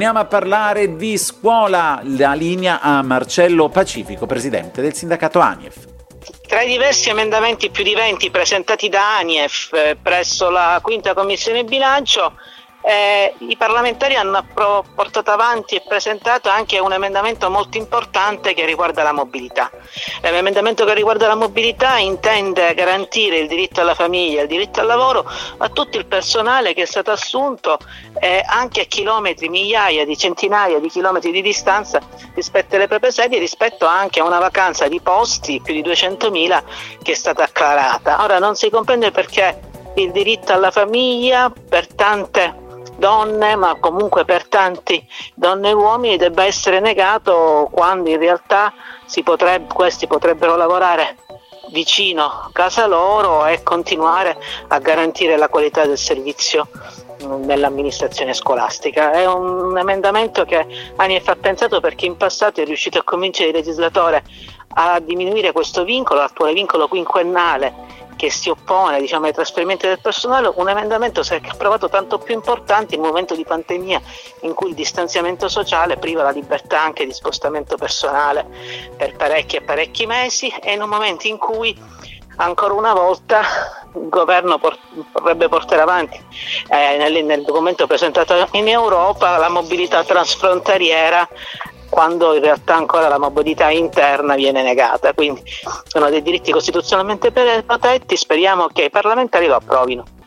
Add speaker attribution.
Speaker 1: Torniamo a parlare di scuola, la linea a Marcello Pacifico, presidente del sindacato ANIEF.
Speaker 2: Tra i diversi emendamenti, più di 20 presentati da ANIEF presso la quinta commissione bilancio, i parlamentari hanno portato avanti e presentato anche un emendamento molto importante che riguarda la mobilità. L'emendamento che riguarda la mobilità intende garantire il diritto alla famiglia, il diritto al lavoro a tutto il personale che è stato assunto anche a chilometri, migliaia di centinaia di chilometri di distanza rispetto alle proprie sedi, rispetto anche a una vacanza di posti, più di 200.000, che è stata acclarata. Ora non si comprende perché il diritto alla famiglia per tante donne, ma comunque per tanti donne e uomini, debba essere negato, quando in realtà questi potrebbero lavorare vicino a casa loro e continuare a garantire la qualità del servizio nell'amministrazione scolastica. È un emendamento che ANIEF ha pensato perché in passato è riuscito a convincere il legislatore a diminuire questo vincolo, l'attuale vincolo quinquennale che si oppone ai trasferimenti del personale. Un emendamento si è approvato tanto più importante in un momento di pandemia in cui il distanziamento sociale priva la libertà anche di spostamento personale per parecchi mesi, e in un momento in cui ancora una volta il governo vorrebbe portare avanti nel documento presentato in Europa la mobilità transfrontaliera, quando in realtà ancora la mobilità interna viene negata. Quindi sono dei diritti costituzionalmente protetti, speriamo che i parlamentari lo approvino.